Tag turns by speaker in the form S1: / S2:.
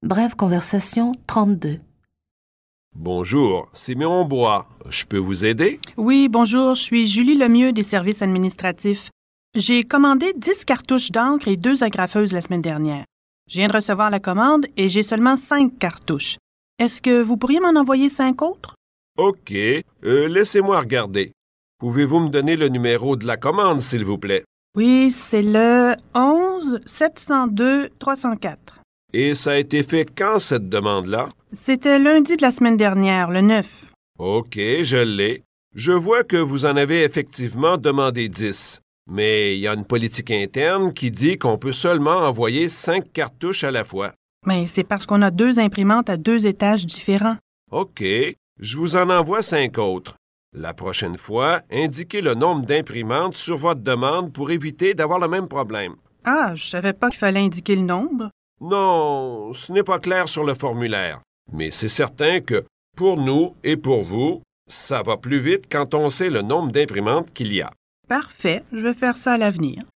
S1: Brève conversation 32.
S2: Bonjour, c'est Méronbois. Je peux vous aider?
S3: Oui, bonjour, je suis Julie Lemieux des services administratifs. J'ai commandé 10 cartouches d'encre et 2 agrafeuses la semaine dernière. Je viens de recevoir la commande et j'ai seulement 5 cartouches. Est-ce que vous pourriez m'en envoyer 5 autres?
S2: OK, laissez-moi regarder. Pouvez-vous me donner le numéro de la commande, s'il vous plaît?
S3: Oui, c'est le 11 702 304.
S2: Et ça a été fait quand, cette demande-là?
S3: C'était lundi de la semaine dernière, le 9.
S2: OK, je l'ai. Je vois que vous en avez effectivement demandé 10. Mais il y a une politique interne qui dit qu'on peut seulement envoyer 5 cartouches à la fois.
S3: Mais c'est parce qu'on a 2 imprimantes à 2 étages différents.
S2: OK, je vous en envoie 5 autres. La prochaine fois, indiquez le nombre d'imprimantes sur votre demande pour éviter d'avoir le même problème.
S3: Ah, je savais pas qu'il fallait indiquer le nombre.
S2: Non, ce n'est pas clair sur le formulaire. Mais c'est certain que, pour nous et pour vous, ça va plus vite quand on sait le nombre d'imprimantes qu'il y a.
S3: Parfait, je vais faire ça à l'avenir.